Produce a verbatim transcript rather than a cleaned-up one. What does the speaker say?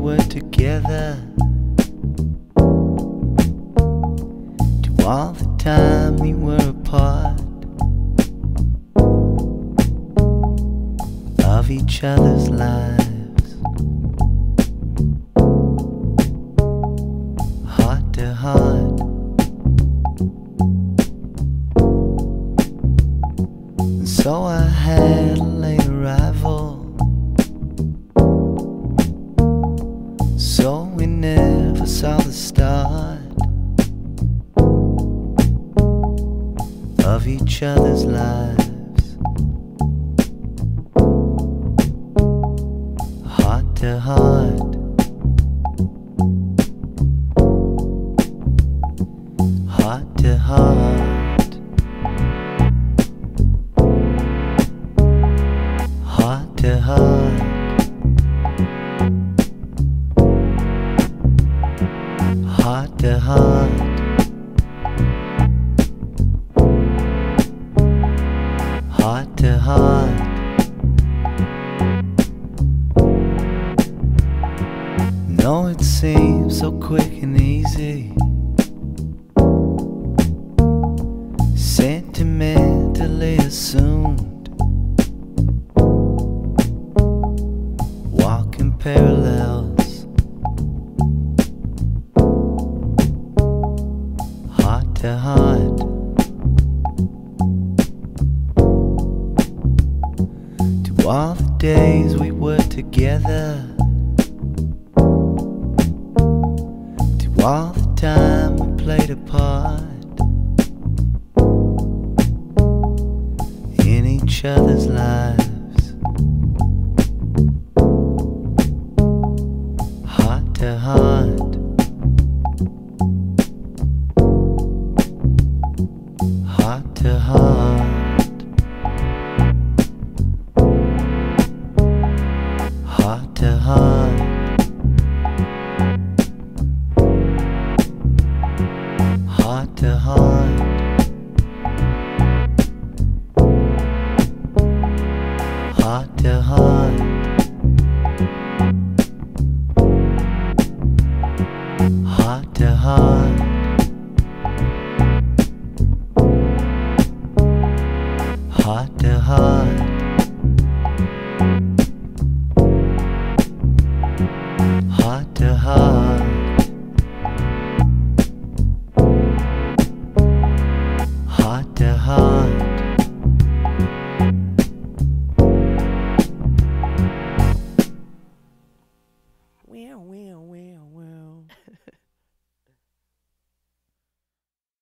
were together, to all the time we were apart of each other's lives, heart to heart. And so I had a late arrival, so we never saw the start of each other's lives, heart to heart, heart to heart, heart to heart, heart to heart, heart to heart. No, it seems so quick and easy, sentimentally assumed, walking parallels, heart to heart. To all the days we were together, to all the time we played a part in each other's lives, heart to heart, heart to heart, heart to heart, heart to heart, heart to heart, heart to heart, heart to heart, heart to heart, heart to heart.